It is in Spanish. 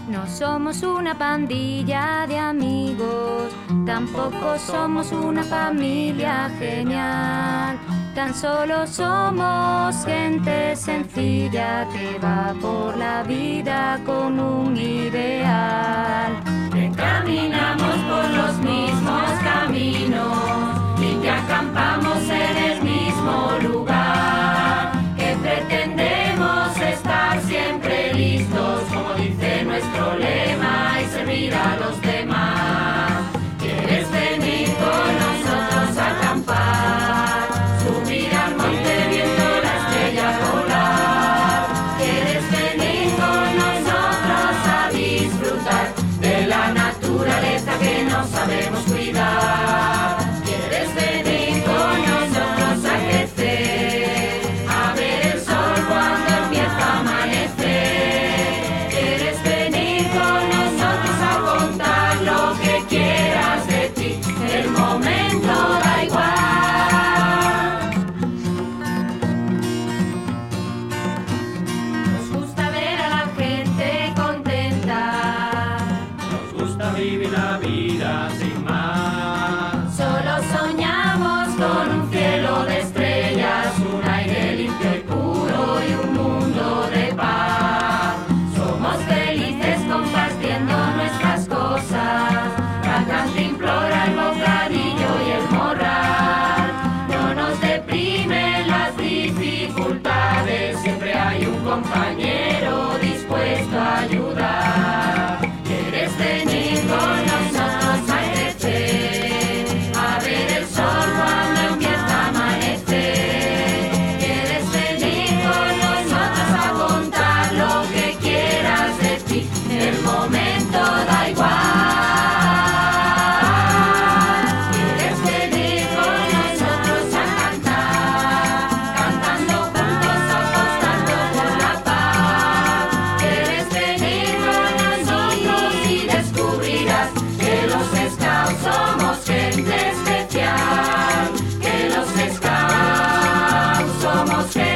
No somos una pandilla de amigos, tampoco somos una familia genial. Tan solo somos gente sencilla que va por la vida con un ideal. Que caminamos por los mismos caminos y que acampamos en el mismo lugar. Que pretendemos estar siempre listos, como dice nuestro lema, y servir a los demás. ¿Quieres venir con nosotros a acampar? Subir al monte viendo la estrella volar. ¿Quieres venir con nosotros a disfrutar de la naturaleza que no sabemos cuidar? ¿Quieres venir con nosotros a crecer, a ver el sol cuando empieza a amanecer? ¿Quieres venir con nosotros a contar lo que quieras de ti? El momento da igual. Nos gusta ver a la gente contenta, nos gusta vivir la vida sin más. Solo soñamos con un cielo de estrellas, un aire limpio y puro y un mundo de paz. Somos felices compartiendo nuestras cosas, la cantimplora, el bocadillo y el morral. No nos deprimen las dificultades, siempre hay un compañero dispuesto a ayudar. ¿Quieres venir con nosotros a crecer, a ver el sol cuando empieza a amanecer? ¿Quieres venir con nosotros a contar lo que quieras de ti? El momento da igual. ¿Quieres venir con nosotros a cantar, cantando juntos, apostando por la paz? ¿Quieres venir con nosotros y descubrirás que los scouts somos gente especial? Que los scouts somos gente